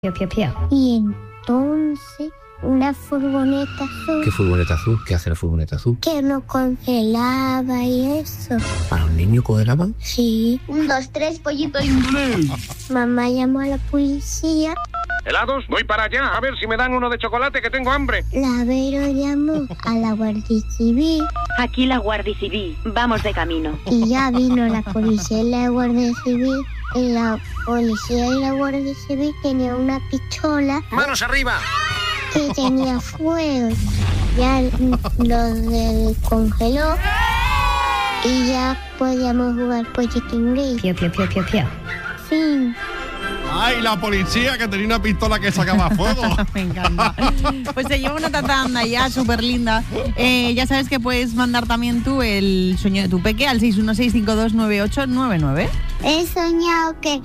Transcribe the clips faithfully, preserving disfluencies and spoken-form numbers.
Pío, pío, pío. Y entonces una furgoneta azul. ¿Qué furgoneta azul? ¿Qué hace la furgoneta azul? Que no congelaba y eso. ¿Para un niño congelaban? Sí. Un, dos, tres, pollito inglés. Mamá llamó a la policía. ¿Helados? Voy para allá, a ver si me dan uno de chocolate, que tengo hambre. La Vero llamó a la Guardia Civil. Aquí la Guardia Civil. Vamos de camino. Y ya vino la policía y la Guardia Civil. Y la policía y la Guardia Civil tenía una pistola. ¡Manos arriba! Que tenía fuego. Ya lo descongeló. Y ya podíamos jugar pollito inglés. Pío, pío, pío, pío, pío. Fin. ¡Ay, la policía que tenía una pistola que sacaba fuego! Me encanta. Pues se lleva una tanda ya súper linda. Eh, ya sabes que puedes mandar también tú el sueño de tu peque al seis uno seis cinco dos nueve ocho nueve nueve. He soñado que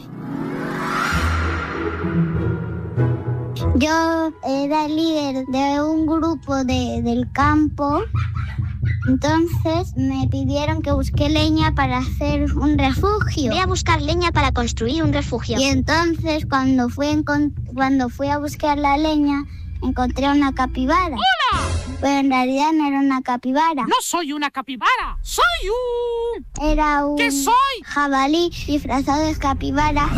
yo era líder de un grupo de, del campo. Entonces me pidieron que busque leña para hacer un refugio. Ve a buscar leña para construir un refugio. Y entonces cuando fui, encont- cuando fui a buscar la leña, encontré una capibara. ¡Hola! Pero en realidad no era una capibara. No soy una capibara, soy un... Era un ¿Qué soy? jabalí disfrazado de capibara.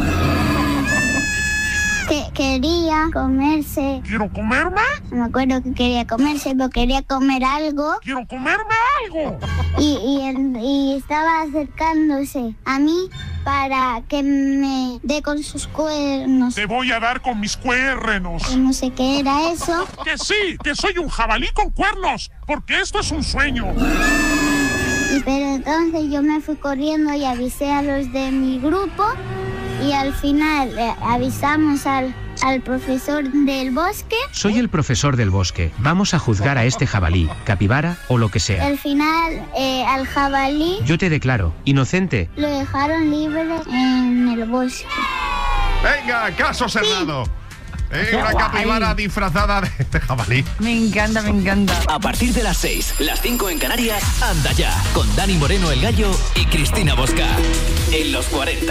Que quería comerse. ¿Quiero comerme? No me acuerdo que quería comerse, pero quería comer algo. ¿Quiero comerme algo? Y, y, el- y estaba acercándose a mí para que me dé con sus cuernos. Te voy a dar con mis cuernos. Que no sé qué era eso. Que sí, que soy un jabalí con cuernos, porque esto es un sueño. Y pero entonces yo me fui corriendo y avisé a los de mi grupo. Y al final eh, avisamos al, al profesor del bosque. Soy el profesor del bosque. Vamos a juzgar a este jabalí, capibara o lo que Y sea. al final eh, al jabalí Yo te declaro, inocente. lo dejaron libre en el bosque. ¡Venga, caso cerrado! Eh, una capibara disfrazada de, de jabalí. Me encanta, me encanta. A partir de las seis, las cinco en Canarias, Anda Ya, con Dani Moreno el Gallo y Cristina Bosca. En los cuarenta.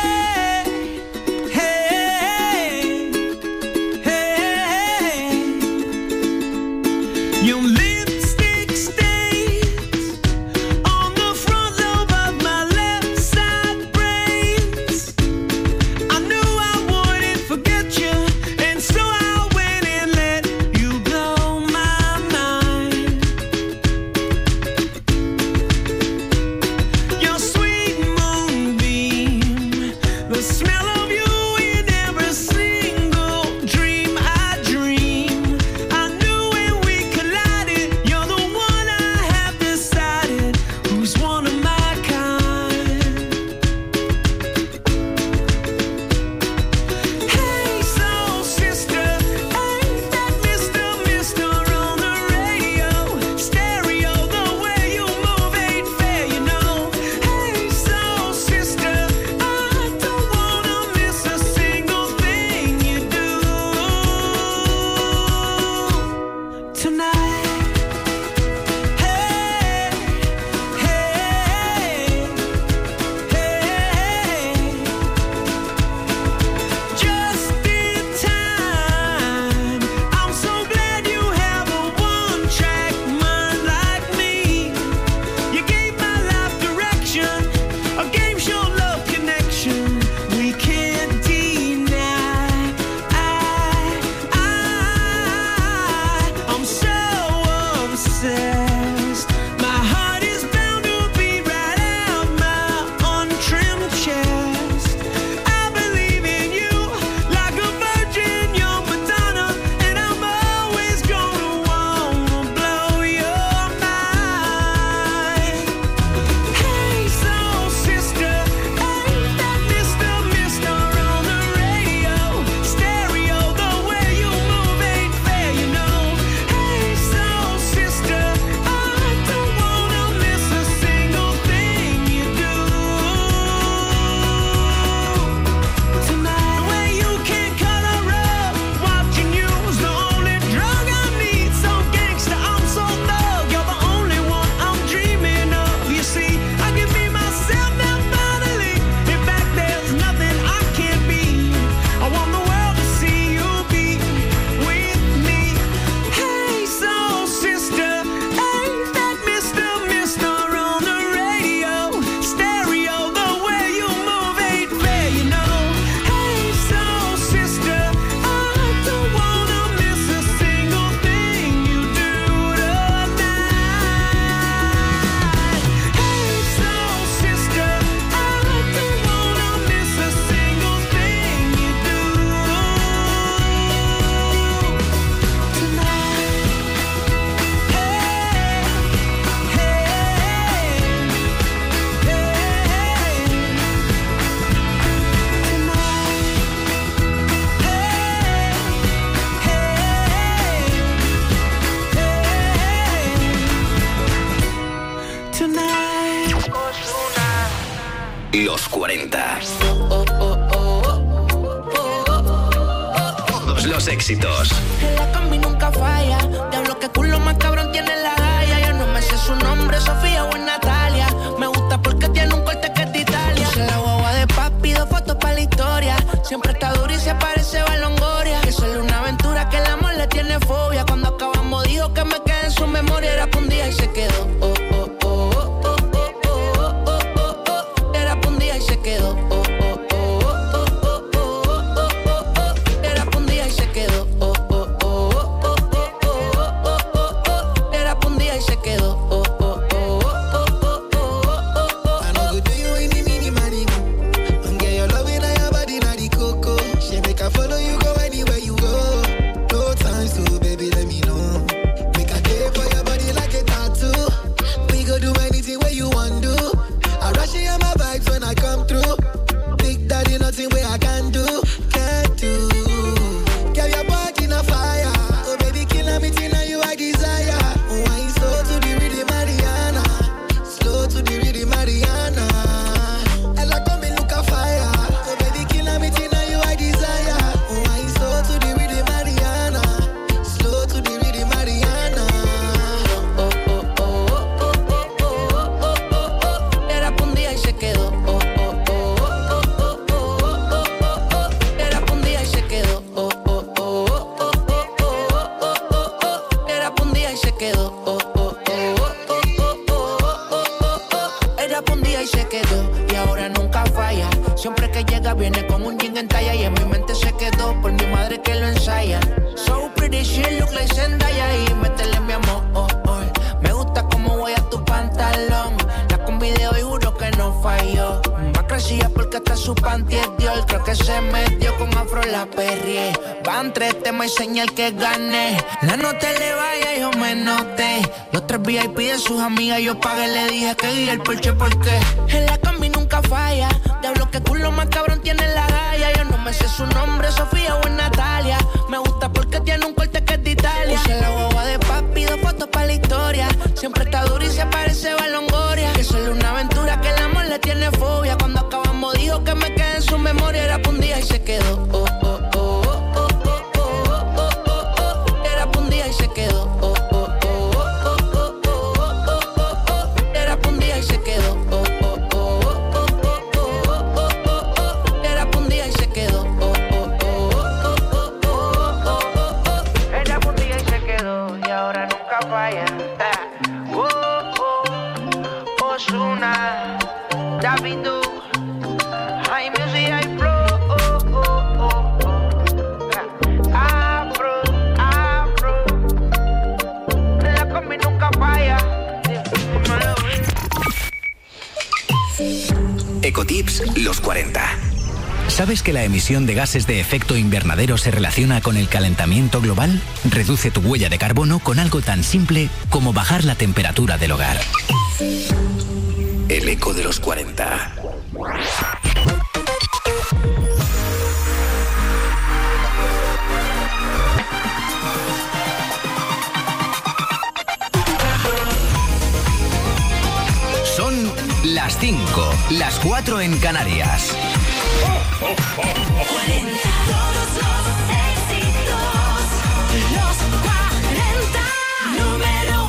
Your lipstick stains on the front lobe of my left side brains. I knew I wouldn't forget you, and so I went and let you blow my mind. Your sweet moonbeam cuarenta. Todos los éxitos. En la combi nunca falla. Diablo, que culo más cabrón tiene la galla. Yo no me sé su nombre, Sofía o es Natalia. Me gusta porque tiene un corte que es de Italia. Puse la guagua de papi, dos fotos para la historia. Siempre está dura y se parece a Longoria. Que solo una aventura que el amor le tiene fobia. Cuando acabamos dijo que me quedé en su memoria. Era pa' un día y se quedó. Oh, oh, oh, oh, oh, oh, oh, oh, oh, oh. Era pa' un día y se quedó. Oh, oh, oh, oh, oh, oh, oh, oh, oh. Era pa' un día y se quedó. Oh, oh, oh, oh, oh, oh, oh, oh, oh. Era pa' un día y se quedó. Oh, oh, oh, oh, oh, oh, oh. I know you do you in the mini money. And get your love in your body, na the coco. She make I follow you go anywhere you go. No time to baby, let me know. Make a day for your body like a tattoo. We go do anything where you want to. I rush in my vibes when I come through. Big daddy, nothing where I can do, can't do. Get your body in a fire. Oh baby, killing me till now you I desire. Wine slow to the rhythm, Mariana. Slow to the rhythm, Mariana. And I come and look a fire. Oh baby, killing me till now you I desire. Wine slow to the rhythm, Mariana. Slow to the rhythm, Mariana. Oh, oh, oh, oh, oh, oh, oh, oh, oh, oh. Era pa' un día y se quedó. Oh, oh, oh, oh, oh, oh, oh, oh, oh. Era pa' un día y se quedó. Oh, oh, oh, oh, oh, oh, oh, oh, oh. Era pa' un día y se quedó. Oh, oh, oh, oh, oh, oh, oh, oh. Era pa' un día y se quedó. Y ahora nunca falla. Siempre que llega viene con un jean en talla. Y en mi mente se quedó por mi madre que lo ensaya. So pretty, she look like Zendaya. Y métele mi amor, oh, oh. Me gusta cómo voy a tu pantalón. La combi de hoy juro que no falló. Va crecida porque hasta su panty es Dior. Creo que se metió con afro la perrié. Van tres temas y señal que gané. La nota le vaya, yo me noté. Los tres V I P de sus amigas yo pagué. Le dije que guía el Porsche porque en la combi nunca falla. Diablo, que culo más cabrón tiene la galla. Yo no me sé su nombre, Sofía o es Natalia. Me gusta porque tiene un corte que es de Italia. Puse la guagua de papi, dos fotos para la historia. Siempre está dura y se parece a Longoria. Que solo una aventura que el amor le tiene fobia. Cuando acabamos dijo que me quedé en su memoria. Era pa' un día y se quedó. Oh, oh, oh, oh, oh, oh, oh, oh, oh, oh. Era pa' un día y se quedó. Oh, oh, oh, oh, oh, oh, oh, oh, oh. Era pa' un día y se quedó. Oh, oh, oh, oh, oh, oh, oh, oh, oh. Era pa' un día y se quedó. Oh, oh, oh, oh, oh, oh, oh, oh. Era pa' un día y se quedó. Y ahora nunca falla. Oh, oh, Ozuna, Davidu, High Music, High Flow, oh, oh, oh, oh. Afro, Afro, la combi nunca falla. Ecotips los cuarenta. ¿Sabes que la emisión de gases de efecto invernadero se relaciona con el calentamiento global? Reduce tu huella de carbono con algo tan simple como bajar la temperatura del hogar. El eco de los cuarenta. Son las cinco, las cuatro en Canarias. cuarenta, todos los éxitos, los cuarenta, número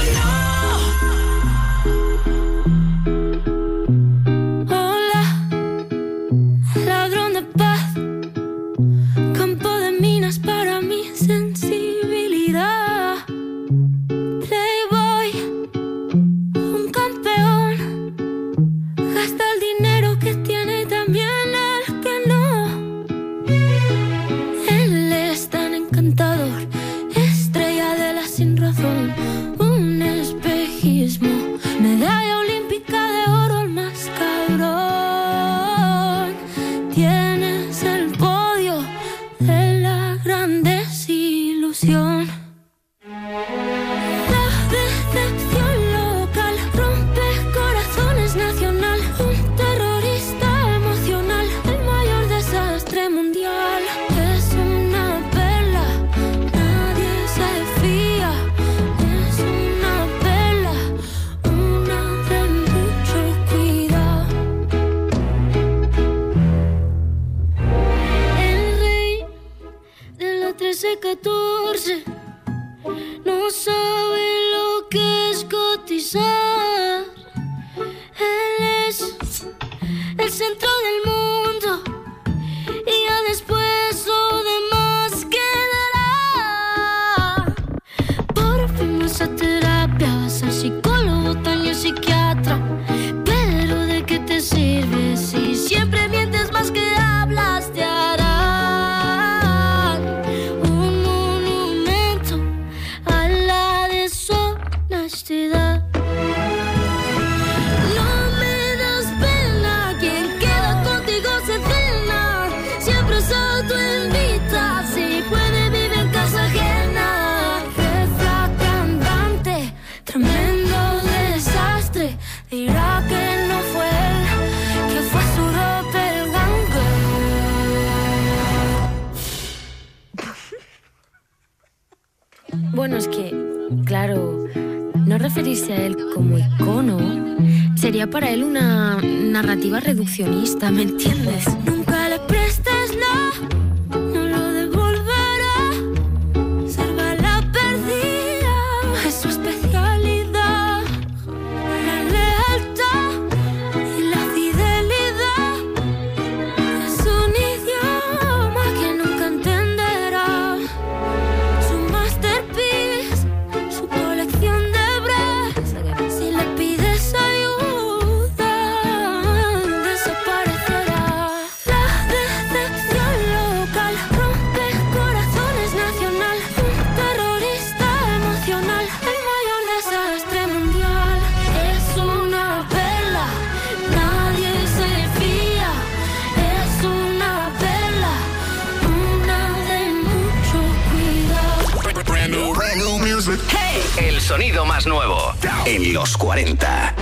uno. Hola, ladrón de paz, campo de minas para mi sensibilidad. Playboy, un campeón, gasta el dinero que tiene también el que no. Él es tan encantador, estrella de la sin razón, un espejismo, medalla olímpica de oro, el más cabrón. Tienes el podio de la gran desilusión. La decepción local rompe corazones nacional, un terrorista emocional, el mayor desastre mundial. Es una perla, nadie se fía. Es una perla, una de mucho cuidado. trece, catorce. No sabe lo que es cotizar. Él es el centro del mundo y ya después lo demás quedará. Por fin vas a terapia, vas al psicólogo, taño psiquiatra. Pero ¿de qué te sirve si siempre mientes más que hablas? Te harán un monumento a la deshonestidad. No me das pena, quien queda contigo se cena. Siempre es autoinvita, si puede vivir en casa ajena. Refracandante, tremendo desastre. Dirá que no fue él, que fue su doppelganger. Bueno, es que, claro, no referirse a él como icono sería para él una narrativa reduccionista, ¿me entiendes? Nunca le prestes la, no lo devolverá. Salva la perdida, es su especialidad. La lealtad y la fidelidad es un idioma que nunca entenderá. Su masterpiece, su colección de bras. Si le pides ayuda, desaparecerá. La decepción local rompe corazones nacional. Un terrorista emocional, el mayor desastre mundial. Es una perla, nadie se fía. Es una perla, una de mucho cuidado. Hey, el sonido más nuevo en los cuarenta.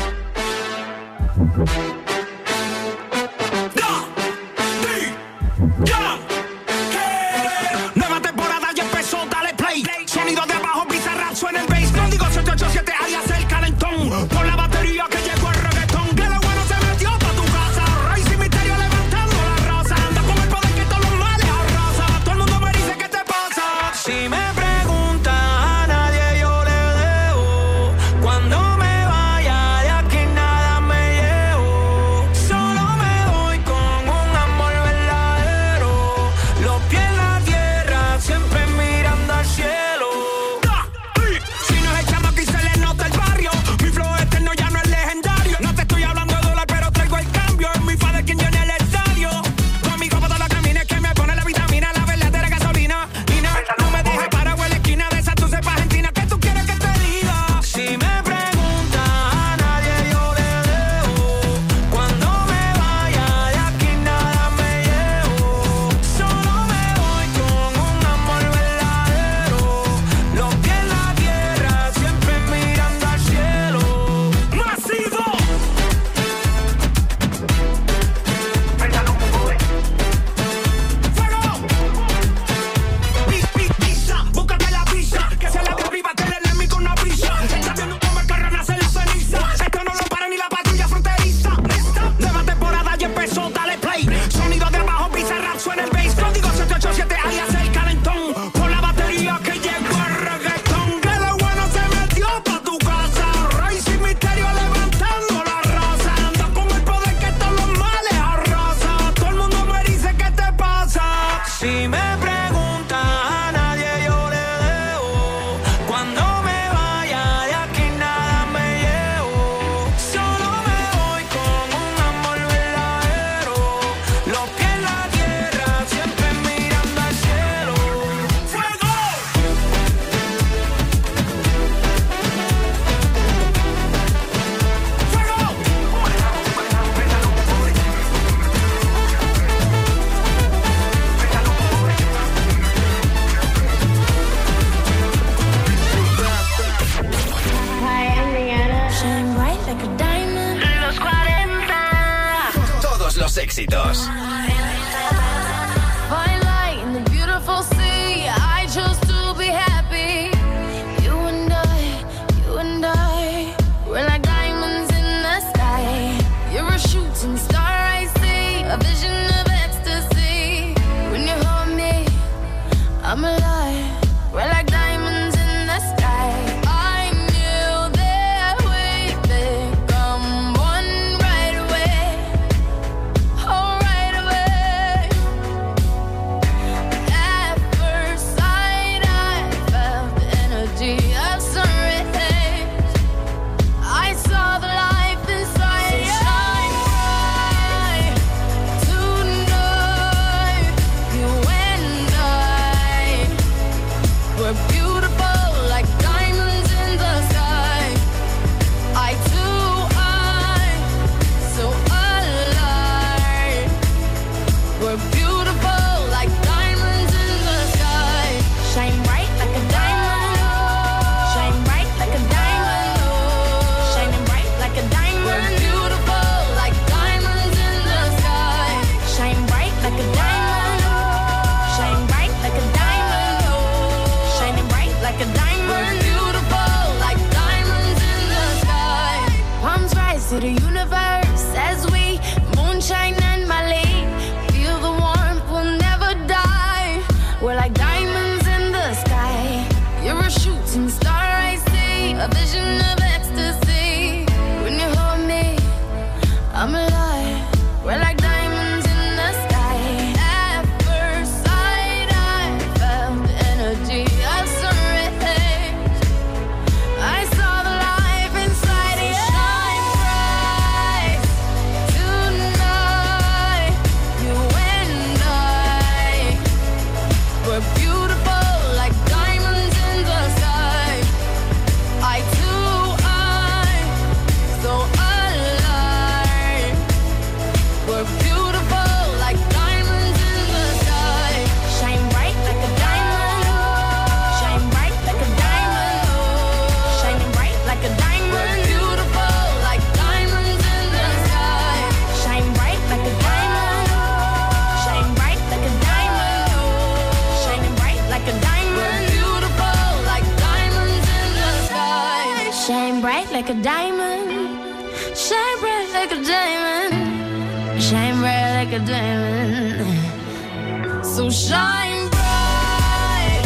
Nueva temporada ya empezó, dale play. Sonido de abajo, Bizarrap suena el bass. Código siete ocho siete, alias el calentón. Por la batería que llegó el reggaetón. Que lo bueno se metió pa' tu casa. Rey sin misterio levantando la raza. Anda con el poder que todos los males arrasa. Todo el mundo me dice ¿qué te pasa? Si me preguntas a nadie yo le debo. Cuando me vaya de aquí nada me llevo. Solo me voy con un amor verdadero. Los pies en la tierra, siempre mirando al cielo. Si no es el chamo aquí se le nota el barrio. Mi flow eterno ya no es legendario. No te estoy hablando de dólar, pero traigo el cambio. Es mi padre quien llena el estadio. Conmigo para todos los caminos que me pone la vitamina, la verdadera gasolina. Y no, no me dejes parado en la esquina de esa tu cepa argentina. ¿Qué tú quieres que te diga? Si me preguntas a nadie yo le debo. Cuando me vaya de aquí nada me llevo. Solo me voy con un amor verdadero. Los pies en la tierra, siempre mirando al cielo. ¡Masivo! ¡Fuego! Pis, pis, pisa, búscate la pizza. Que se la de arriba, te le con una pizza. Está viendo cómo el carro nace la ceniza. Esto no lo para ni la patrulla fronteriza. Nueva temporada ya empezó, dale play. Sonido de abajo, Bizarrap suena el bass. Código siete ocho siete, alias el calentón. Por la batería que llegó el reggaetón. Que lo bueno se metió pa' tu casa. Rey sin misterio levantando la raza. Anda con el poder que todos los males arrasa. Todo el mundo me dice ¿qué te pasa? Si me preguntas a nadie yo le debo. Cuando me vaya de aquí nada me llevo. Solo me voy con un amor verdadero. Los pies en la tierra, siempre mirando al cielo. ¡Fuego! Shine bright like a diamond. Los cuarenta. Todos los éxitos. Fine light in the beautiful sea. I chose to be happy. You and I, you and I, we're like diamonds in the sky. You're a shooting star I see, a vision of ecstasy. When you hold me, I'm alive. We're like diamonds in the sky. I knew that we'd become one right away. Oh, right away. At first sight, I felt the energy of sun rays. I saw the life inside you. Shine bright tonight. You and I were beautiful like diamonds in the sky. I too, I so alive. We're beautiful like diamonds in the sky. Shine bright like a diamond. Shine bright like a diamond. Shining bright like a diamond. We're beautiful like diamonds in the sky. Shine bright like a diamond. Shine bright like a diamond. Shining bright like a diamond. We're beautiful like diamonds in the sky. Palms rise to the universe as we moonshine and Malay. Feel the warmth, we'll never die. We're like diamonds in the sky. You're a shooting star, I see. A vision of ecstasy. When you hold me, I'm alive. We're like diamonds in the sky. At first sight, I felt the energy of sun rays. I saw the life inside you. Shine bright tonight. You and I were beautiful like diamonds in the sky. I too, I so alive. We're beautiful like diamonds in the sky. Shine bright like a diamond. Shine bright like a diamond. Shining bright like a diamond. We're beautiful like diamonds in the sky. Shine bright like a diamond. Shine bright like a diamond. Shining bright like a diamond. We're beautiful like diamonds in the sky. Shine bright like a diamond. Shine bright like a diamond. Shine bright like a diamond. So shine bright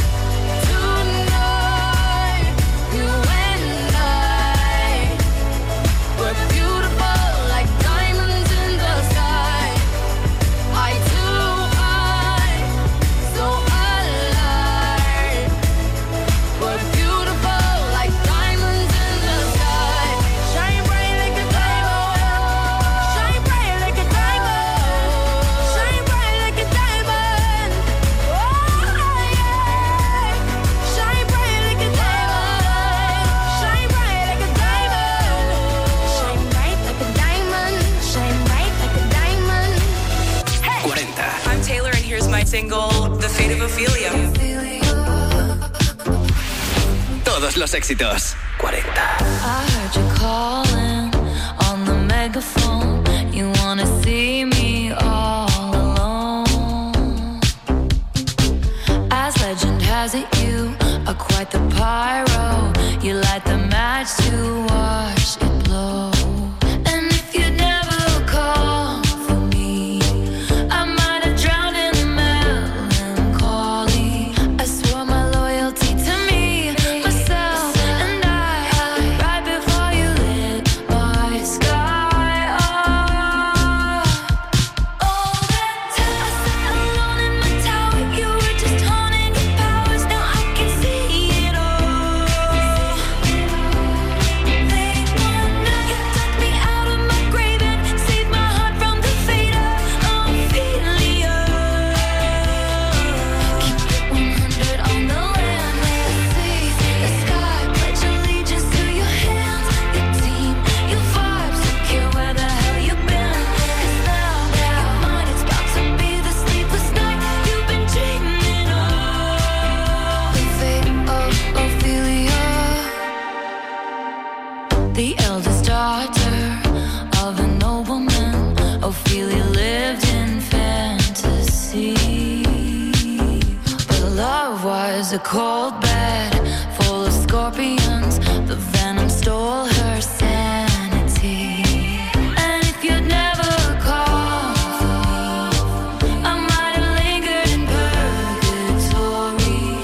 tonight. You and I were beautiful like diamonds in the sky. I too, I so alive. We're beautiful like diamonds in the sky. Shine bright like a diamond. Shine bright like a diamond. Shine bright like a diamond. Oh yeah. Shine bright like a diamond. Shine bright like a diamond. Shine bright like a diamond. Shine bright like a diamond. cuarenta. I'm Taylor, and here's my single, The Fate of Ophelia. Todos los éxitos. cuarenta. I heard you calling on the megaphone. You wanna see me all alone. As legend has it, you are quite the pyro. You light the match to watch it blow. And if you'd never call for me, I might have drowned in the melancholy. I swore my loyalty to me, myself, and I. Right before you lit my sky up. All that time I sat alone in my tower, you were just honing your powers. Now I can see it all. Late one night, you took me out of my grave and saved my heart from the fate of Ophelia. Keep it one hundred on the land, the sea, the sky. Pledge allegiance to your hands, your team, your vibes. Don't care where the hell you've been. 'Cause now, now, mine, it's about to be the sleepless night you've been dreaming of. The fate of Ophelia. The eldest daughter of a nobleman, Ophelia lived in fantasy. But love was a cold bed full of scorpions. The venom stole her sanity. And if you'd never call for me, I might have lingered in purgatory.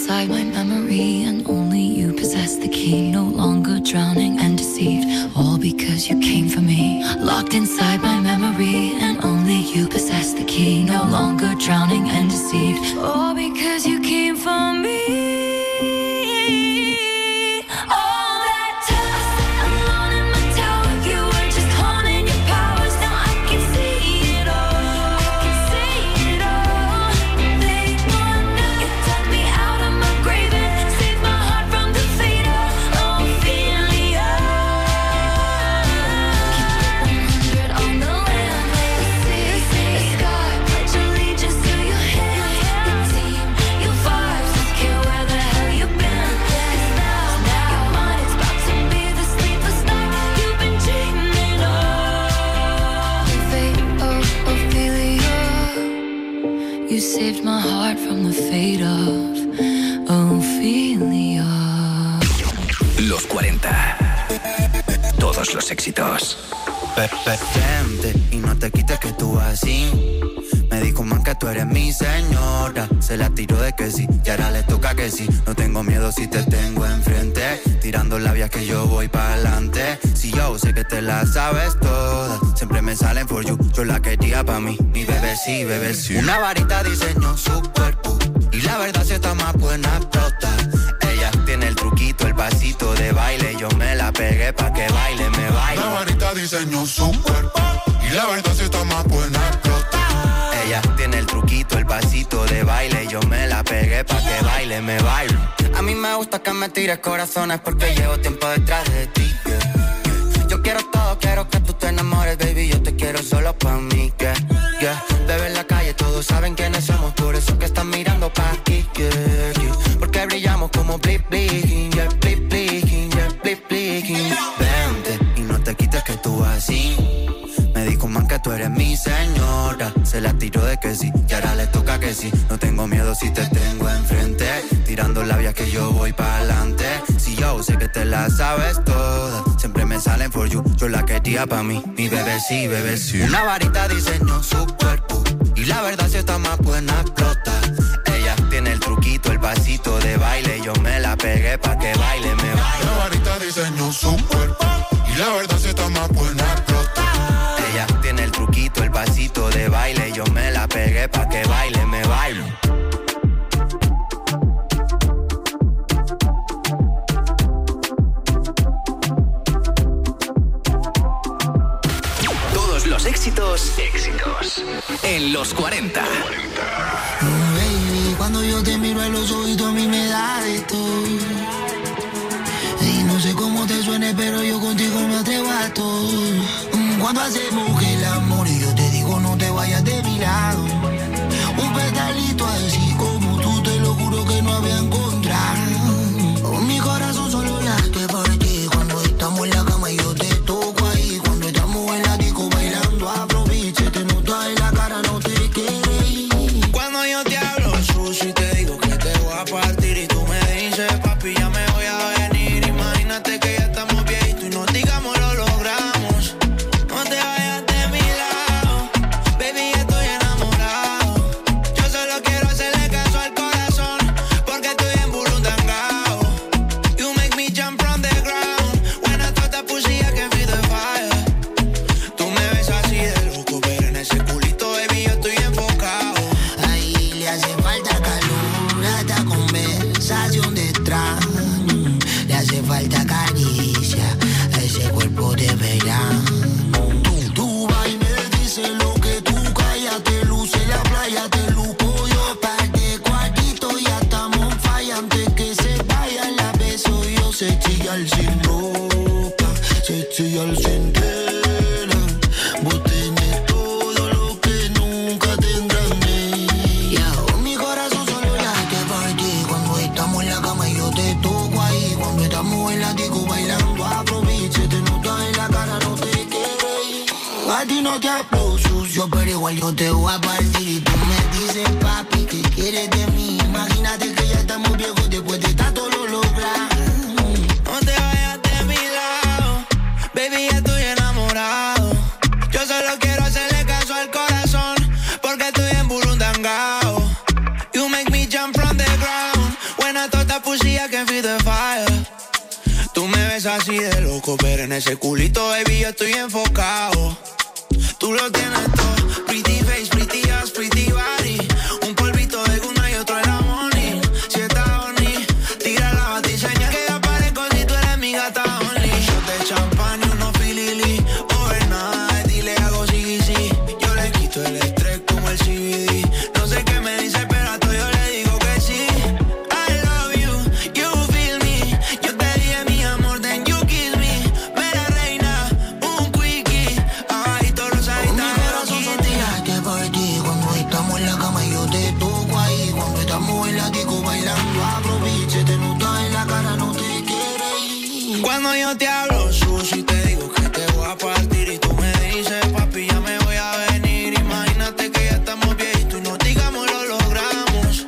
inside my memory, and only you possess the key. No longer drowning and deceived, all because you came for me. Locked inside my memory, and only you possess the key. No longer drowning and deceived, all because you came for me. You saved my heart from the fate of Ophelia. Los cuarenta. Todos los éxitos. Pepe, vente y no te quites que tú así. Me dijo man que tú eres mi señora. Se la tiró de que sí y ahora le toca que sí. No tengo miedo si te tengo enfrente. Tirando labias que yo voy para adelante. Si yo sé que te la sabes todas. Siempre me salen for you. Yo la quería pa' mí. Mi bebé sí, bebé sí. Una varita diseñó su cuerpo. Y la verdad si está más buena explota. Ella tiene el truquito, el pasito de baile. Yo me la pegué pa' que baile, me baile. La varita diseñó su cuerpo. Y la verdad si está más buena explota. Ella tiene el truquito, el pasito de baile. Yo me la pegué pa' que baile, me bailo. A mí me gusta que me tires corazones porque llevo tiempo detrás de ti, yeah. Yo quiero todo, quiero que tú te enamores, baby. Yo te quiero solo pa' mí, yeah, yeah. Bebé en la calle, todos saben quiénes somos. Por eso que están mirando pa' aquí, yeah, yeah. Porque brillamos como blip, blinking, yeah, blip, blinking, yeah, blip, blinking. Vente y no te quites que tú así. Me dijo man que tú eres mi señora. Se la tiró de que sí y ahora le toca que sí. No tengo miedo si te tengo enfrente. Tirando labias que yo voy para adelante. Si yo sé que te la sabes toda. Siempre me salen for you. Yo la quería pa' mí. Mi bebé sí, bebé sí. Una varita diseñó su cuerpo. Y la verdad si está más buena explota. Ella tiene el truquito, el pasito de baile. Yo me la pegué pa' que baile, me baile. La varita diseñó su cuerpo. Y la verdad si está más buena explota. Ella tiene el truquito, el pasito de baile. Yo me la pegué pa' que baile, me bailo. Todos los éxitos, éxitos. En los cuarenta. Oh, baby, cuando yo te miro a los ojos, a mí me da de todo. Y no sé cómo te suene, pero yo contigo me atrevo a todo. Cuando hacemos el amor y yo te digo no te vayas de mi lado. Un petalito así como tú, te lo juro que no había encontrado. Oh, mi corazón solo late por ti. Cuando estamos en la cama y yo te toco ahí. Cuando estamos en la disco bailando, aproveche, te nota en la cara, no te quedes. Cuando yo te hablo sucio y te digo que te voy a partir y tú me dices papi ya me voy a venir. Imagínate que ya estamos viejitos y nos digamos lo logramos. No te vayas de mi lado, baby, estoy enamorado. Yo solo quiero hacerle caso al corazón, porque estoy en burundangao. You make me jump from the ground, when I thought that pussy I can feel the fire. Tú me ves así de loco, pero en ese culito, baby, yo estoy enfocado. Ahí le hace falta calor a esta conversación de extraño. Le hace falta caricia a ese cuerpo de verano. Tú vas y me dices lo que tú callas, te luce la playa, te lupo yo. Parte cuartito, ya estamos falla. Antes que se vaya la beso yo. Se chilla al sin ropa, se chilla al sin tela. Vos tenés todo lo que nunca tendrán ella. Mi corazón solo late por ti. Cuando estamos en la cama y yo te toco ahí. Cuando estamos en la disco bailando, aproveche, te nota en la cara, no te quedes. A ti no te hablo sucio, pero igual yo te voy a partir. Y tú me dices, papi, ¿qué quieres de mí? Imagínate que ya estamos viejos después de tanto lo lograr. No te vayas de mi lado, baby, ya estoy enamorado. Yo solo quiero hacerle caso al corazón, porque estoy en burundangao. You make me jump from the ground, when I pussy, I can feel the fire. Tú me ves así de loco, pero en ese culito, baby, yo estoy enfocado. Tú lo tienes todo, pretty face, pretty ass, pretty body. Un polvito de guna y otro de la money. Si está honey, tira la batiseña que ya parezco si tú eres mi gata only. Shot de champán y unos filili, overnight, dile hago sí, sí. Yo le quito el estrés como el C B D. No sé qué me dice, pero a todo yo le digo que sí. I love you, you feel me. Yo te dije mi amor, then you kiss me. Mera reina, un quickie. Abajito los agitadores. Que por ti, cuando estamos en la cama yo te toco ahí. Cuando estamos en la disco bailando, aproveche, te nota en la cara, no te quieres ir. Cuando yo te hablo sushi, te digo que te voy a partir. Y tú me dices, papi, ya me voy a venir. Imagínate que ya estamos viejitos y no digamos lo logramos.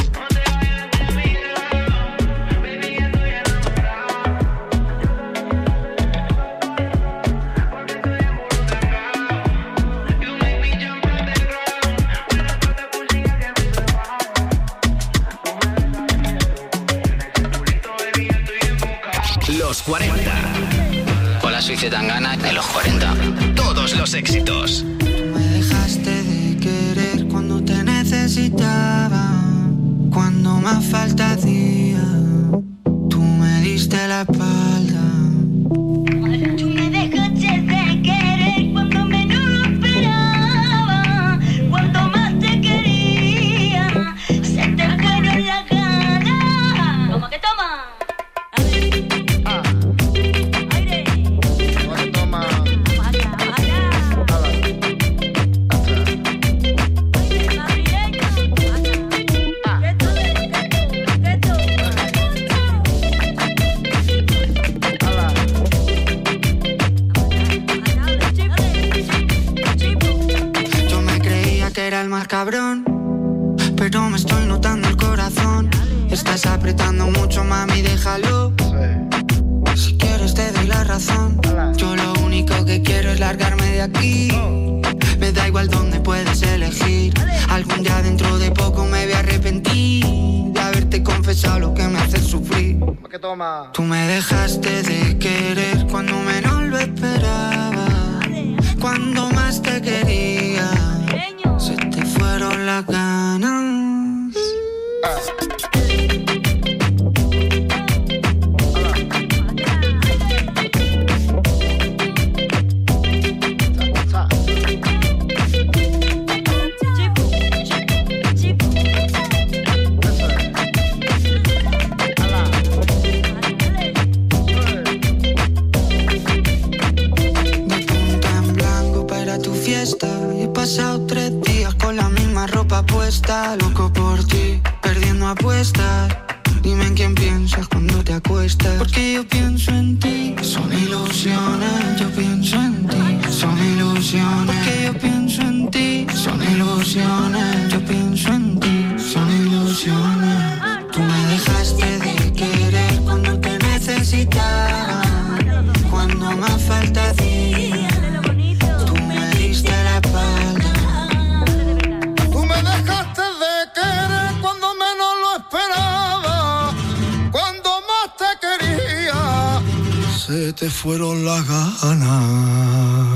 Los cuarenta. Hola, soy Zetangana de los cuarenta. Todos los éxitos. Me dejaste de querer cuando te necesitaba, cuando más falta hacía, tú me diste la espalda. Tú me dejaste de querer cuando menos lo esperaba, cuando más te quería, se te fueron las ganas. ¿Cómo que toma? Era el más cabrón, pero me estoy notando el corazón. Estás apretando mucho, mami, déjalo. Si quieres te doy la razón. Yo lo único que quiero es largarme de aquí. Me da igual dónde puedes elegir. Algún día dentro de poco me voy a arrepentir de haberte confesado lo que me hace sufrir. Tú me dejaste de querer cuando menos lo esperaba, cuando más te quería, se te fueron las ganas. He pasado tres días con la misma ropa puesta, loco por ti, perdiendo apuestas. Dime en quién piensas cuando te acuestas, porque yo pienso en ti. Son ilusiones, yo pienso en ti. Son ilusiones, porque yo pienso en ti. Son ilusiones, yo pienso en ti. Son ilusiones. Tú me dejaste de querer cuando te necesitaba, cuando más falta hacía. Tú me dejaste de querer cuando menos lo esperaba, cuando más te quería, se te fueron las ganas.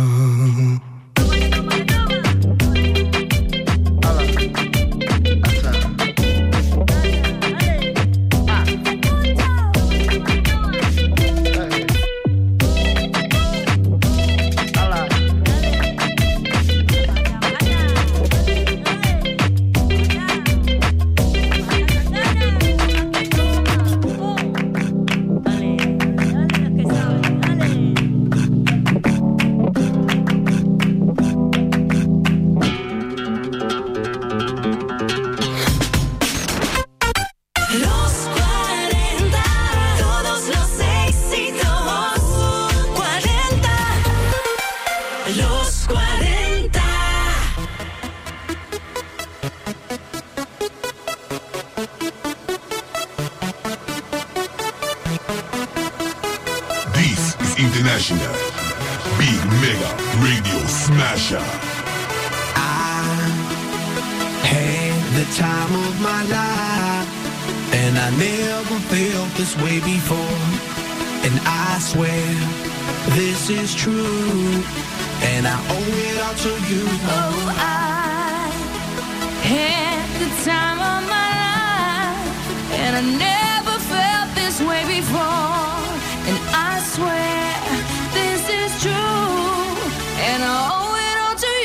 International Big Mega Radio Smasher. I had the time of my life. And I never felt this way before. And I swear this is true. And I owe it all to you. Oh, I had the time of my life, and I never felt this way before. And I swear this is true, and I owe it all to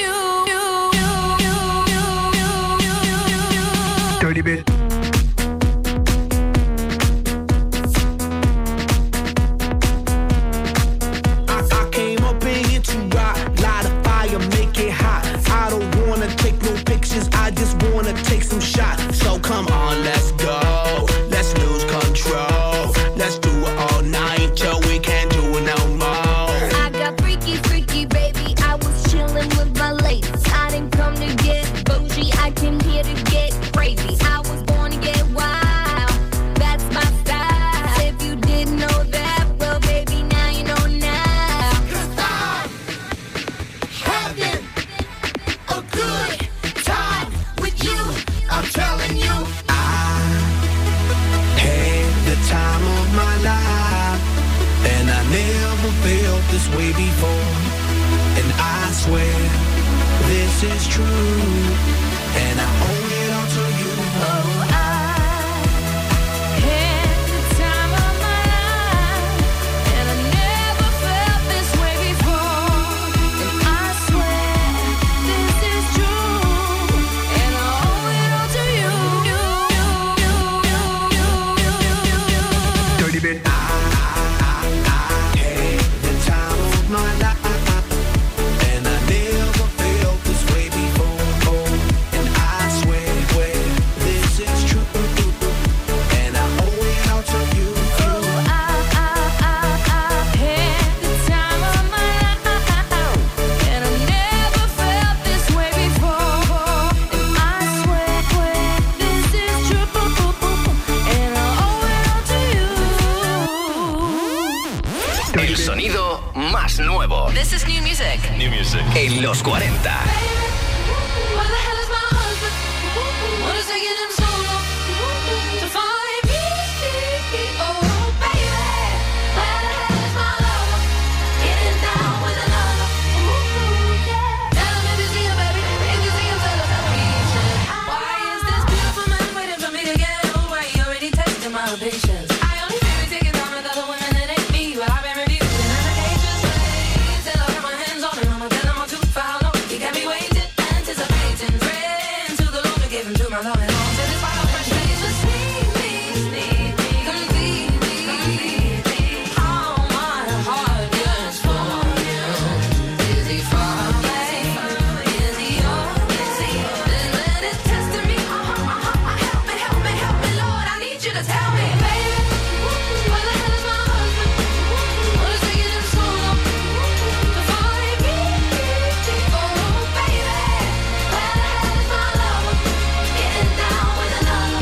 you. Dirty bit. I just wanna take some shots. So come on, let's go. Let's lose control. Let's do it all night till we can't do it no more. I got freaky, freaky, baby. I was chilling with my ladies. I didn't come to get bougie. I came here to get crazy. I was born to get wild. That's my style. If you didn't know that, well, baby, now you know now. 'Cause I'm having a good time with you. I'm telling you, I had the time of my life, and I never felt this way before. And I swear this is true, and I owe it all to you. Oh, I had the time of my life, and I never felt this way before. And I swear this is true, and I owe it all to you. Dirty bit. I, I, I had the time of my life, and I never felt this way before. And I swear, swear this is true, and I owe it all to you. Oh, I, I, I, I had the time of my life, and I never felt this way before. And I swear, swear this is true, and I owe it all to you. El sonido más nuevo. This is new music. New music. En los cuarenta. Why the hell is my husband? What is taking him so long to find me? Oh, baby, why the hell is my lover getting down with another? Ooh, yeah. Tell him if you see him, baby. If you see him, tell him he should. Why is this beautiful man waiting for me to get over? He already tested my patience. I only fear he's taking time with other women that ain't me. Well, I've been reviewing and I can't just wait till I put my hands on him. I'ma tell him I'm too far long. He got me waiting, anticipating, praying to the Lord to give him to my love and all. So this wild frustration, sneak me, sneak me, complete me, complete me. How my heart yearns for you. Is he far away? Is he yours? Is he this man is testing me? Uh, uh, uh, uh, help me, help me, help me, Lord. I need you to tell me, baby. Where the hell is my husband? What is taking him so long to find me? Oh, baby, where the hell is my lover getting down with another?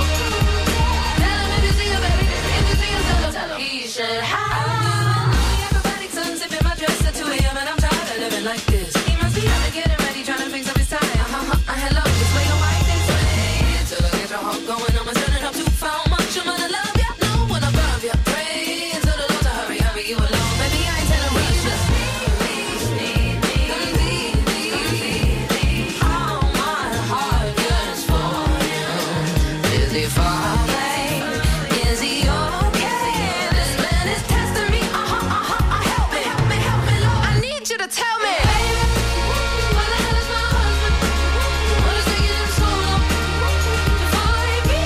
Tell him if you see him, baby. If you see him, tell him, tell him he should have. Acrobatic sun sipping my dress at two a.m. and I'm tired of living like this. He must be out to getting ready, trying to fix up his tie. Uh-huh, uh, hello, just wait a while this way till I get your heart going. I'ma turn it up too far. Much I'm gonna love ya, no one above ya. Pray to the Lord to hurry, hurry you along. Baby, I ain't telling rush ya. Need me, complete me, complete me. How my heart yearns for you. Is he far away? Is he okay? This man is testing me. Uh-huh, uh-huh, uh, help me, help me, help me, Lord. I need you to tell me. Baby, where the hell is my husband? What is taking him so long to find me?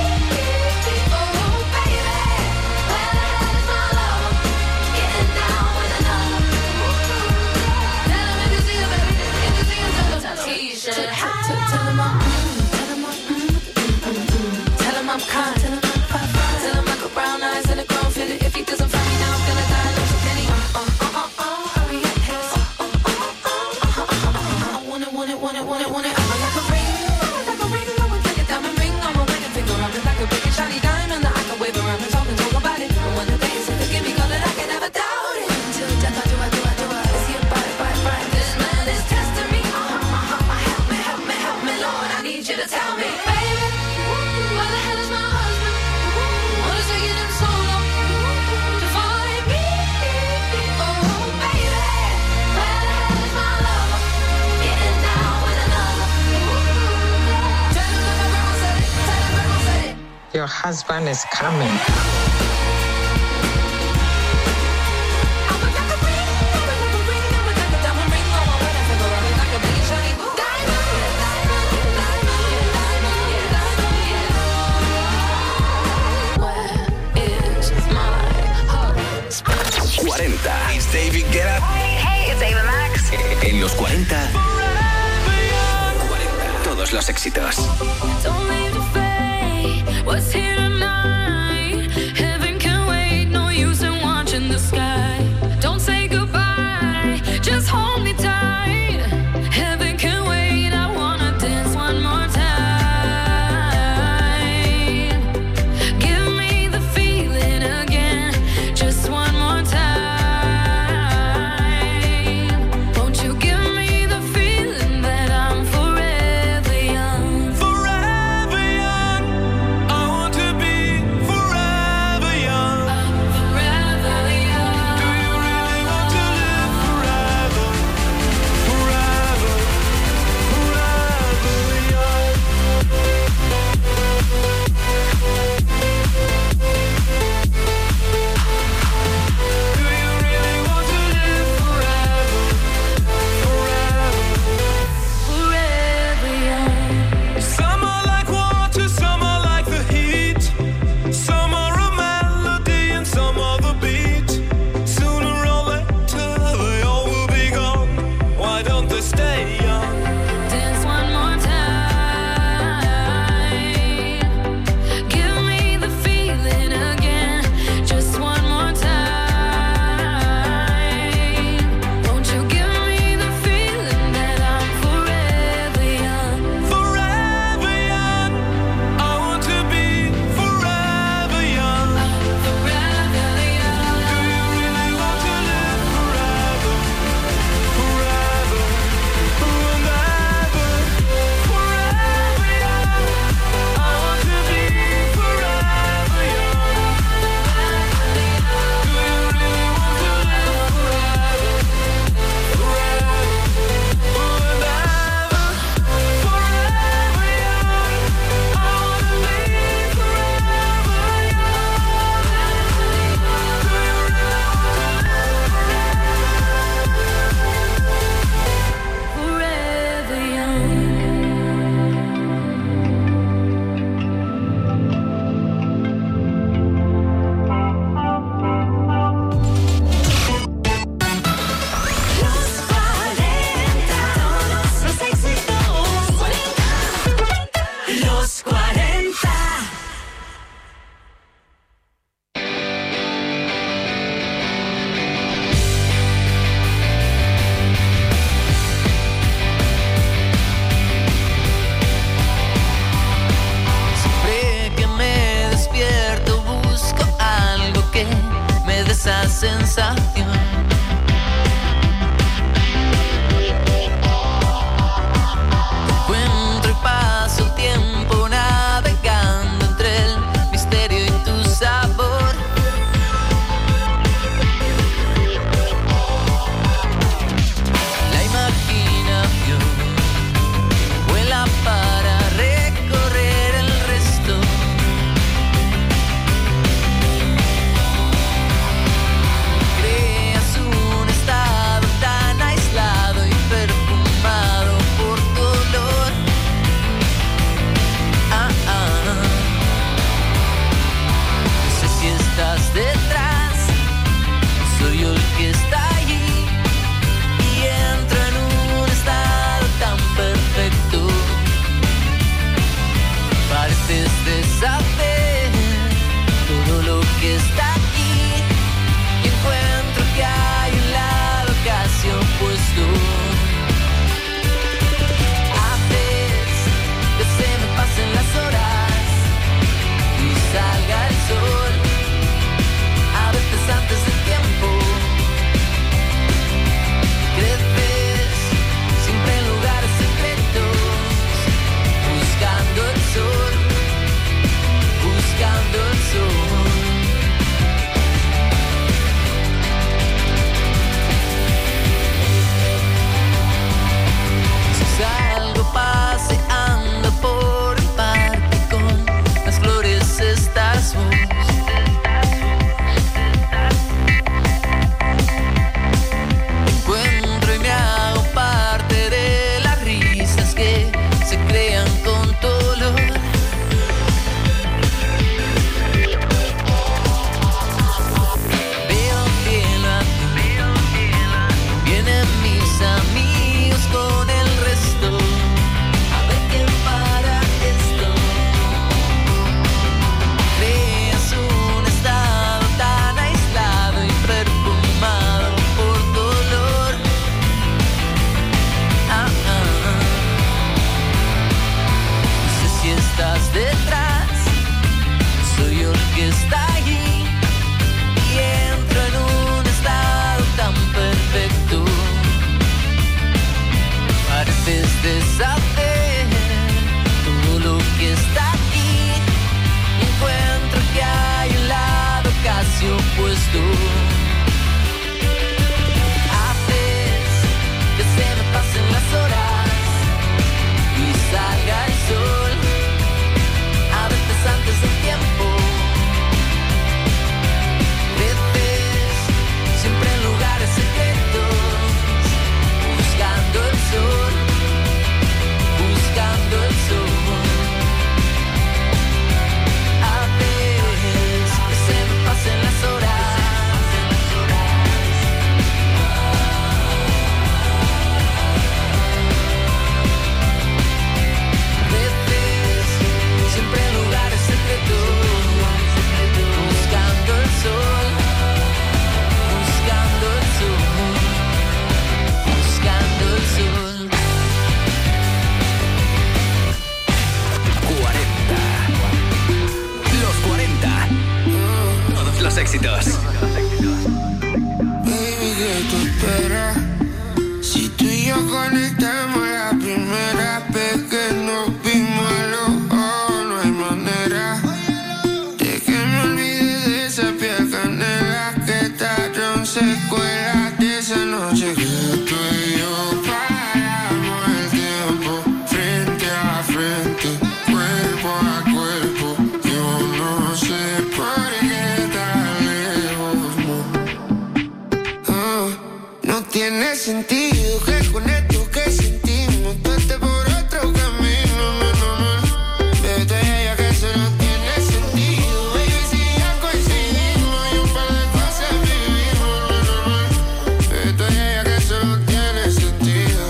Oh, baby, where the hell is my lover getting down with another? Tell him if you see him, baby. If you see him, tell him, tell him he should have. Tell him I'm, tell him I'm, tell him I'm kind. Tell him I'm fine. Tell him I got brown eyes and a grown fitted. If he doesn't find me now, I'm gonna die. Looks like Kenny. Uh, uh, uh, uh, uh, hurry up, his. Uh, uh, uh, uh, uh, uh, uh, uh, I want it, want it, want it, want it, want it. I'm like a ring, like a ring, I would like a diamond ring. I'm a wedding finger, I'm like a big and shiny diamond that I can wave around and talk and talk about it. And when the day is to give me color, I can never doubt it. Till death, I do, I do, I do, I see it, bye, bye, bye. This man is testing me. Uh, uh, uh, uh, help me, help me, help me, Lord. I need you to tell me, baby, where the hell is my husband? your husband is coming. cuarenta. It's David Guetta. Hey, it's Ava Max. En los cuarenta. cuarenta. Todos los éxitos. Don't leave the fate. What's here tonight? Heaven can wait. No use in watching the sky. Don't say goodbye. Just hold me tight. Heaven can wait. I wanna dance one more time. Give me the feeling again. Just one more time. Won't you give me the feeling that I'm forever young? Forever young. I want to be forever young. I'm forever young. Do you really want to live forever? Forever, forever young. Do you really want to live forever? Forever, Forever young. some are like water, some are like the heat. Some are a melody and some are the beat. Sooner or later they all will be gone. Why don't they stay young? Dance one more time. Give me the feeling again. Just one more time. Won't you give me the feeling that I'm forever young? Forever young. I want to be forever young. Forever young. Do you really want to live forever? Forever, forever, forever young. I want to be forever young. Do you really want to live forever? Forever, forever, forever young. I want to be forever Forever young. Los cuarenta, todos los éxitos. Los cuarenta. Siempre que me despierto busco algo que me dé esa sensación. Te encuentro y paso el tiempo navegando entre el misterio y tu sabor. La imaginación vuela para recorrer el resto. Creas un estado tan aislado y perfumado por tu olor. Ah, ah. No sé si estás detrás, soy yo el que está allí. Y entro en un estado tan perfecto. Pareces de saber todo lo que está aquí. Y encuentro que hay un lado casi opuesto. Haces que se me pasen las horas y salga el sol. A veces antes del tiempo. Creces siempre en lugares secretos, buscando el sol. está aquí. Y encuentro que hay un lado casi opuesto. Haces que se me pasen las horas y salga el sol, a veces antes del tiempo, veces siempre en lugares secretos, buscando el sol, buscando el sol. A veces que se me pasen las horas. Siempre en lugares secretos, buscando el sol, buscando el sol, buscando el sol. cuarenta. Los cuarenta. Todos los éxitos. Baby, ¿qué tú esperas? Si tú y yo conectamos la primera vez que nos vimos a los ojos, no hay manera de que me olvide de esa piel canela que trajeron secuelas de esa noche que tú y yo paramos el tiempo frente a frente, cuerpo a cuerpo. Yo no sé por qué tan lejos, no. Oh, no tiene sentido que con esto que sentimos tú estés por otro camino, no, no, no. Bebé, tú y ella que eso no tiene sentido. Baby, si ya coincidimos y un par de cosas vivimos, no, no, no. Bebé, tú y ella que eso no tiene sentido.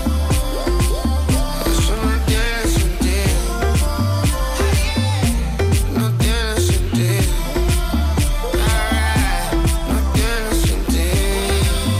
Eso no tiene sentido. No tiene sentido. Ah, no tiene sentido.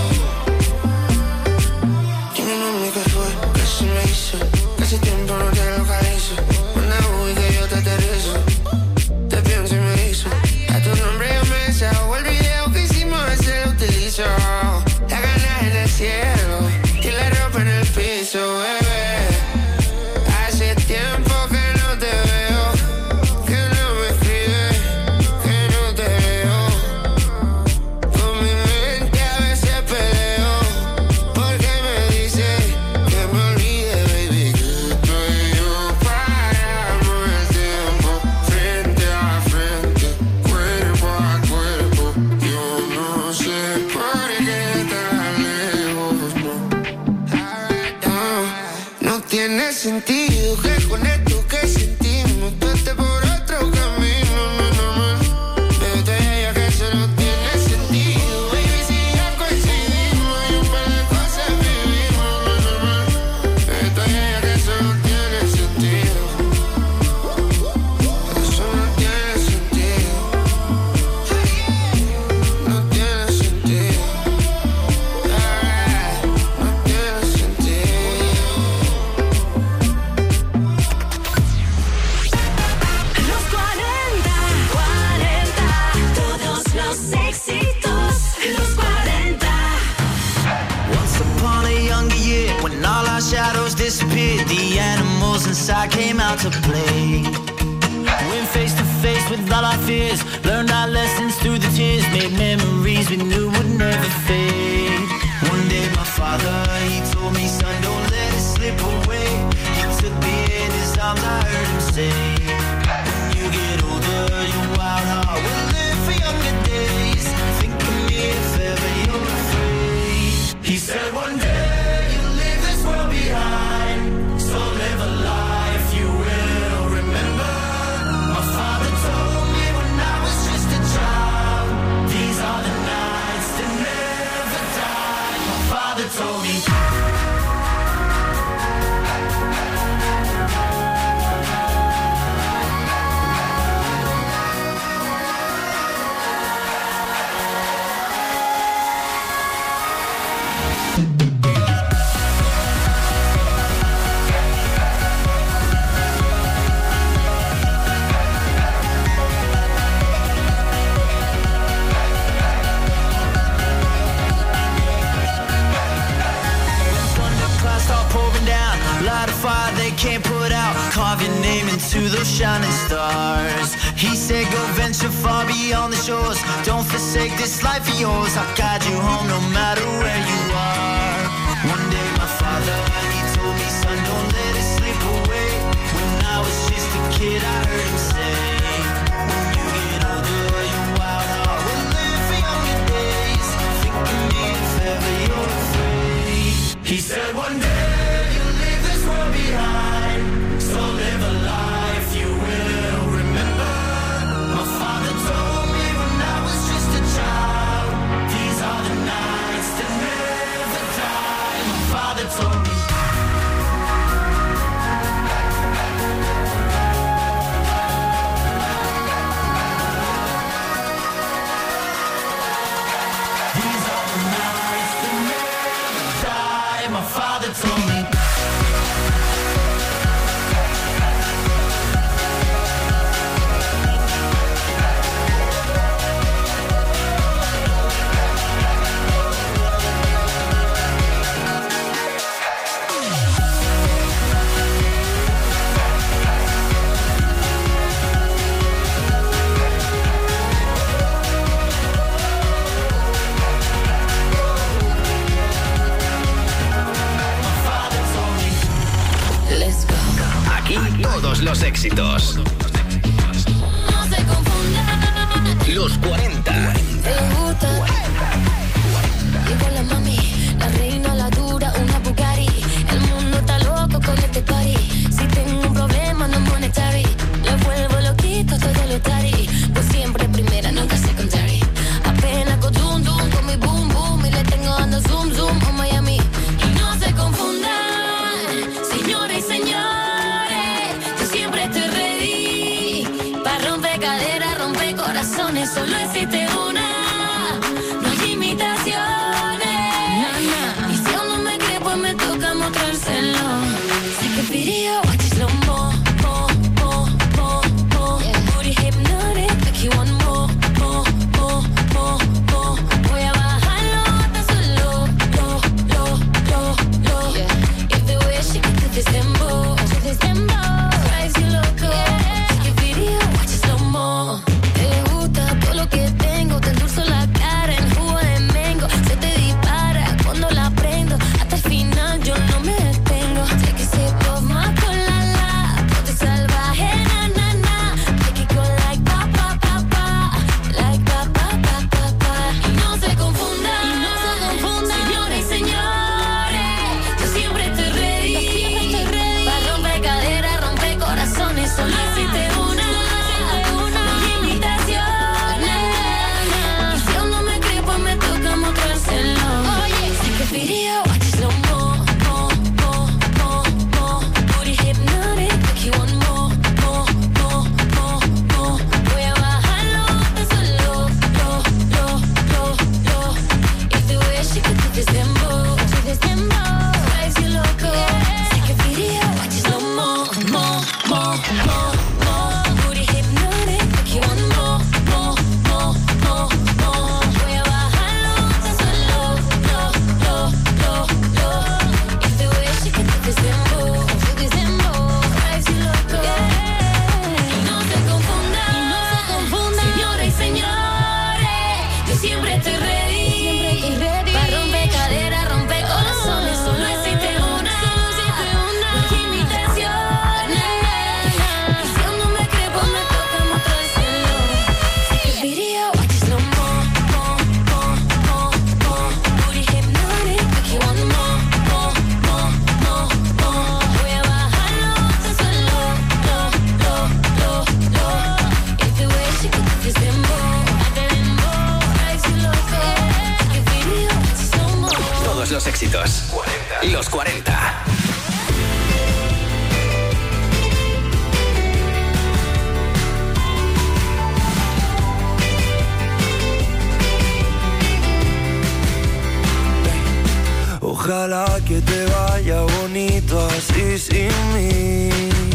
Dime, mami, ¿qué fue? ¿Qué se me hizo? Que hace tiempo no te localizo. Una uy que yo te aterrizo. Te pienso y me hizo. A tu nombre yo me deshago. El video que hicimos ese lo utilizo. La gana en el cielo y la ropa en el piso, bebé. Hace tiempo que no te veo, que no me escribes, que no te veo. Con mi mente a veces peleo, porque me dice que me olvide, baby, que tú y yo paramos el tiempo frente a frente, cuerpo a cuerpo. Yo no sé por qué tan lejos, no. No, no tiene sentido que con esto que sentimos tú estés por otro camino, no, no, no. Bebé, tú y ella que eso no tiene sentido. Baby, si ya coincidimos y un par de cosas vivimos, no, no, no. Bebé, tú y ella que eso no tiene sentido. Eso no tiene sentido. No tiene sentido. Ah, no tiene sentido. Los cuarenta, cuarenta, todos los éxitos. Los cuarenta. Once upon a younger year, when all our shadows disappeared, the animals inside came out to play. Went face to face with all our fears, learned our lessons through the tears, made memories we knew would never fade. One day my father, he told me, son, don't let it slip away. He took me in his arms, I heard him say, when you get older, your wild heart will live for younger days. Think of me if ever you're afraid. He said one day you'll leave this world behind, so live a life you will remember. My father told me when I was just a child, these are the nights that never die. My father told me. those shining stars. He said go venture far beyond the shores. Don't forsake this life of yours. I'll guide you home no matter where you are. One day my father, he told me, son, don't let it slip away. When I was just a kid, I heard him say, when you get older, your wild heart will live for younger days. Think of me if ever you're afraid. He said one day you'll leave this world behind, so live a life you will remember. My father told me when I was just a child, these are the nights that never die. My father told me. These are the nights that never die. My father told me. Aquí todos los éxitos. No se confundan. Los cuarenta. Te gusta. Y con la mami, la reina, la dura, una Bugatti. El mundo está loco con este party. Si tengo un problema no monetary, lo vuelvo loquito todo lo tari. Pues siempre primera, nunca secondary. Apenas con dum dum, con mi boom boom. Y le tengo dando zoom zoom a Miami. Y no se confundan, señores y señores, yo siempre estoy ready. Pa' romper caderas, romper corazones, solo existe una. No hay imitaciones. Y si aún no me cree, pues me toca mostrárselo. Take a video, watch it slow mo, mo, mo, mo, mo. Booty hypnotic, like you want more, more, more, more, more. Voy a bajarlo hasta solo, lo, lo, lo, lo. If the way she gets to this dembow, to this dembow, drives you loco. Take a video, watch it slow mo. Te gusta todo lo que tengo, te endulzo la cara en jugo de mango. Se te dispara cuando la prendo, hasta el final yo no me detengo. Take a sip of my cola, la, ponte salvaje, na, na, na. Make it go like pa, pa, pa, pa, like pa, pa, pa, pa, pa. Y no se confundan, y no se confundan, señores y señores, yo siempre estoy ready. Yo siempre estoy ready. Pa' romper caderas, romper corazones, solo existe una. No hay imitaciones. Y si aún no me cree, pues me toca mostrárselo. Take a video, watch it slow mo, mo, mo, mo, mo. Booty hypnotic, like you want more, more, more, more, more. Voy a bajarlo hasta solo, lo, lo, lo, lo. If the way she gets to this dembow, to this dembow, drives you loco. Take a video, watch it slow mo, mo, mo, mo, mo. Booty hypnotic, like you want more, more, more, more, more. Voy a bajarlo hasta solo, lo, lo, lo, lo. If the way she gets to this dembow, to this dembow, drives you loco. Y no se confundan, y no se confundan, señores y señores, yo siempre estoy ready. Siempre estoy ready. Pa' romper caderas, romper corazones, solo existe una. No hay imitaciones. Y si aún no me cree, pues me toca mostrárselo. Take a video, watch it slow mo, mo, mo, mo, mo. Booty hypnotic, like you want more, more, more, more, more. Voy a bajarlo hasta solo, lo, lo, lo, lo. If the way she gets to this dembow, the dembow, drives you loco. Take a video, watch it slow mo. Todos los éxitos. Los cuarenta. Ojalá que te vaya bonito así sin mí.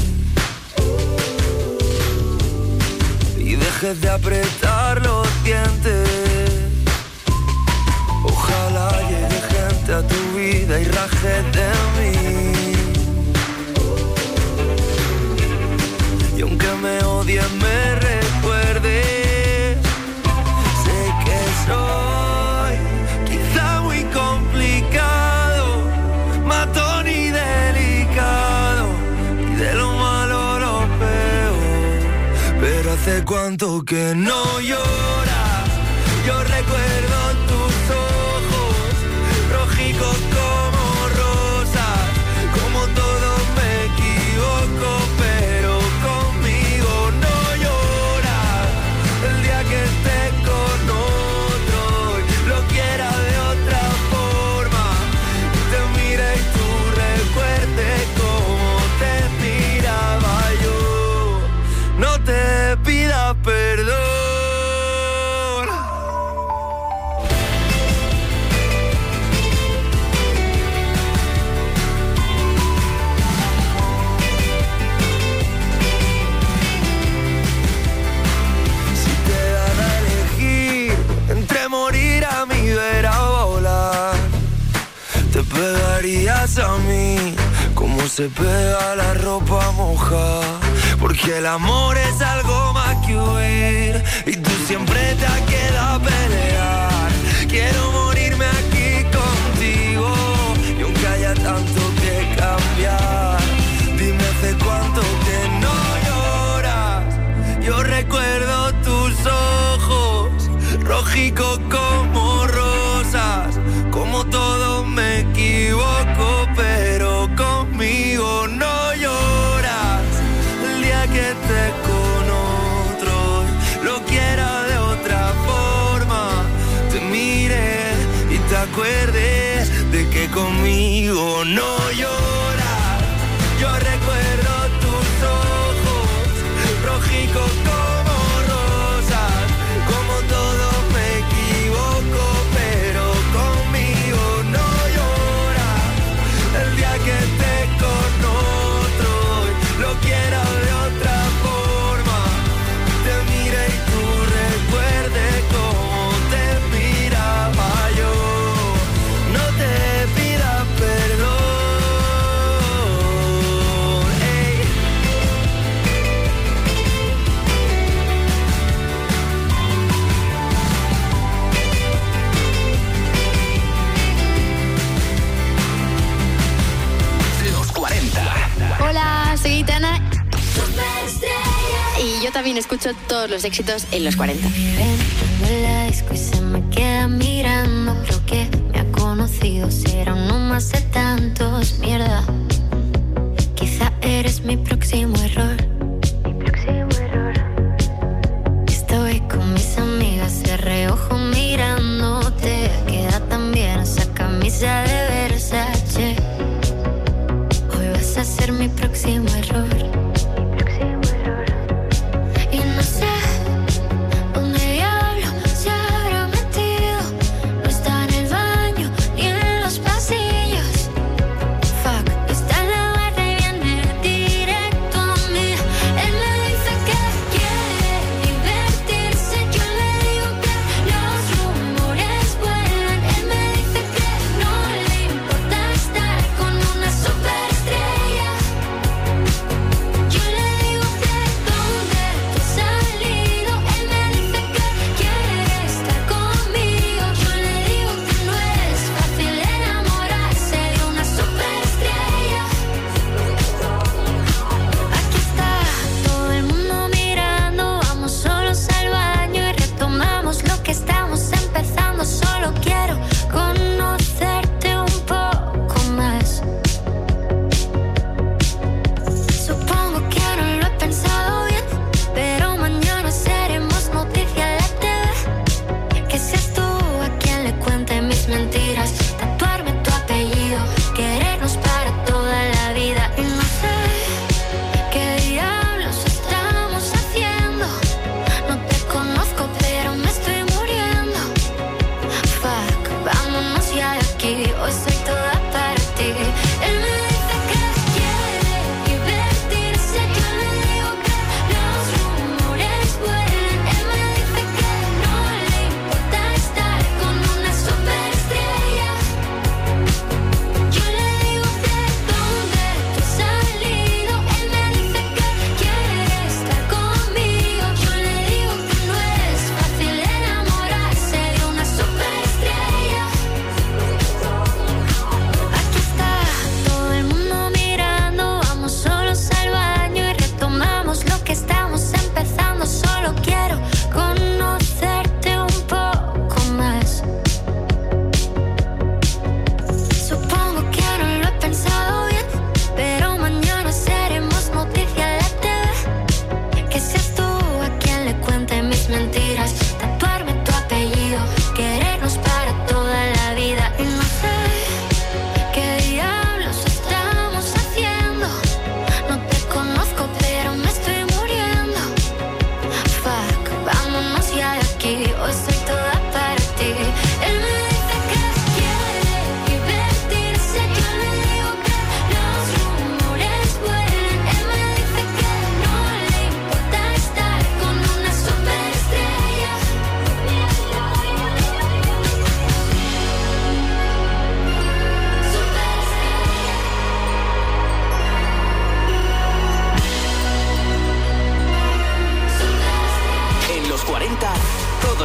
Y dejes de apretar los dientes. Ojalá llegue gente a tu vida y raje de mí. Y aún nadie me recuerde. Sé que soy quizá muy complicado, matón y delicado, y de lo malo lo peor. Pero hace cuánto que no lloras, yo recuerdo tus ojos rojicos como rosas, como todo me equivoco, pero conmigo no lloras. El día que esté con otro y lo quiera de otra forma, te mire y tú recuerdes cómo te miraba yo. No te pidas perdón. Pegarías a mí como se pega la ropa mojada, porque el amor es algo más que huir y tú siempre te has quedado a pelear. Quiero morirme aquí contigo y aunque haya tanto que cambiar, dime hace cuánto que no lloras. Yo recuerdo tus ojos rojicos como rosas, como todo me equivoco, pero conmigo no lloras. El día que estés con otro y lo quiera de otra forma, te mire y te acuerdes de que conmigo no lloras. Yo recuerdo tus ojos rojicos como rosas, como todo me equivoco, pero conmigo no lloras. El día que estés con otro y lo quiera de otra forma, te mire y tú recuerdes cómo te miraba yo. No te pidas perdón. Ey. Los cuarenta. Hola, soy Itana. Y yo también escucho todos los éxitos en los cuarenta. Entrando en la disco y se me queda mirando. Creo que me ha conocido, será uno más de tantos. Mierda, quizá eres mi próximo error. Mi próximo error. Estoy con mis amigas de reojo mirándote. Queda tan bien esa camisa de Versace. Hoy vas a ser mi próximo error. Y no sé dónde diablo se habrá metido. No está en el baño ni en los pasillos. Fuck, está en la barra y viene directo a mí.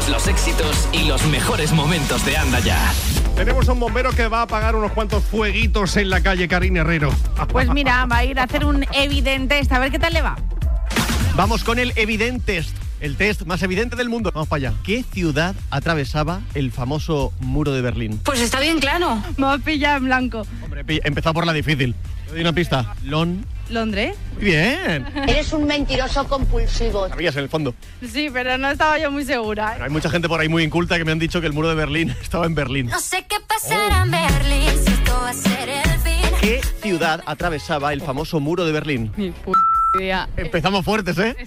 los éxitos y los mejores momentos de Anda Ya. Tenemos a un bombero que va a apagar unos cuantos fueguitos en la calle, Karina Herrero. Pues mira, va a ir a hacer un evidente test, a ver qué tal le va. Vamos con el Evident Test, el test más evidente del mundo. Vamos para allá. ¿Qué ciudad atravesaba el famoso muro de Berlín? Pues está bien claro. Me va a pillar en blanco. Hombre, pi- empezá por la difícil. Te doy una pista. Lon. ¿Londres? Muy bien. Eres un mentiroso compulsivo. Sabías en el fondo. Sí, pero no estaba yo muy segura. Pero hay mucha gente por ahí muy inculta que me han dicho que el muro de Berlín estaba en Berlín. No sé qué pasará en Berlín, si esto va a ser el fin. ¿Qué ciudad atravesaba el famoso muro de Berlín? Ni p*** idea. Empezamos fuertes, ¿eh?